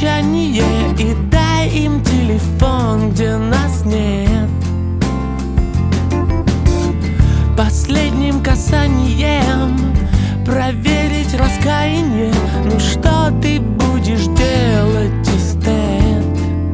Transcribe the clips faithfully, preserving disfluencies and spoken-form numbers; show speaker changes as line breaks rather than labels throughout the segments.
молчание и дай им телефон, где нас нет. Последним касанием проверить раскаяние. Ну что ты будешь делать, эстет?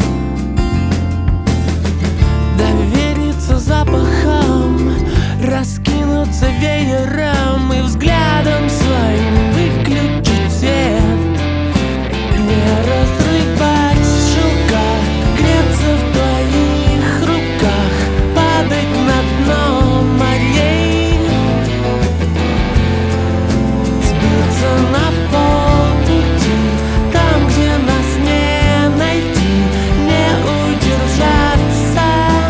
Довериться запахам, раскинуться веером и взглядом своим выключить свет. Не разрывать шелка, греться в твоих руках, падать на дно морей, сбиться на полпути, там, где нас не найти, не удержаться.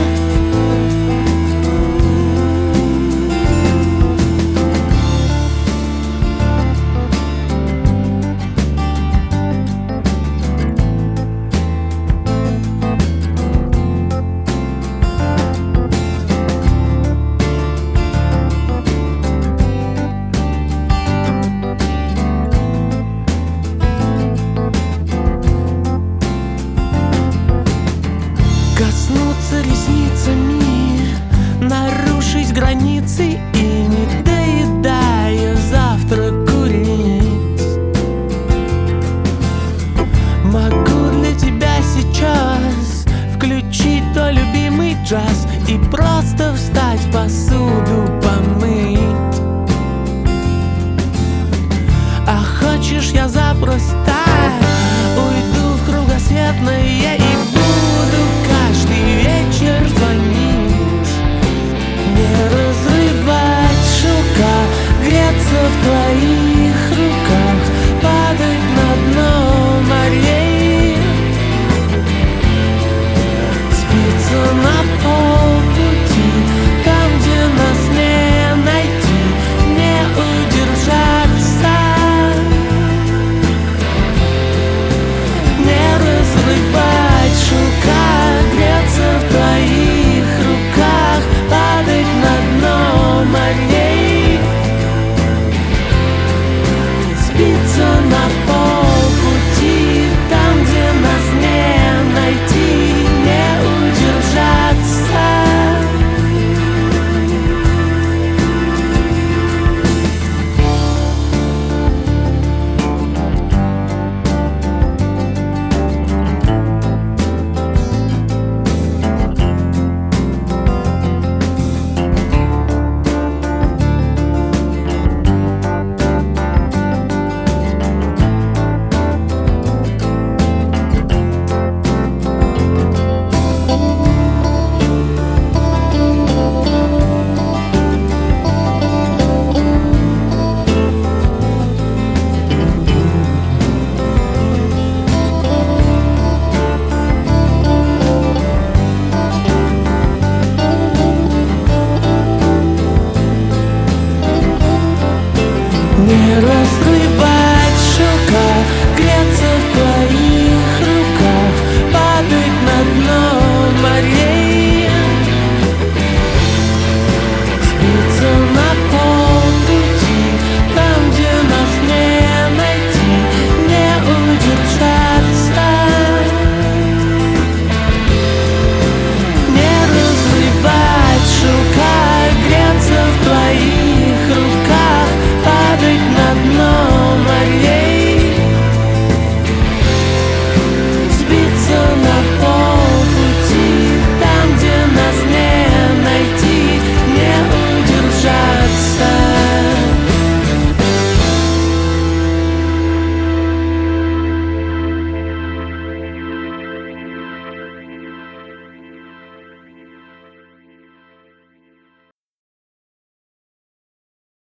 Коснуться ресницами, нарушить границы и, не доедая, завтра курить. Могу для тебя сейчас включить твой любимый джаз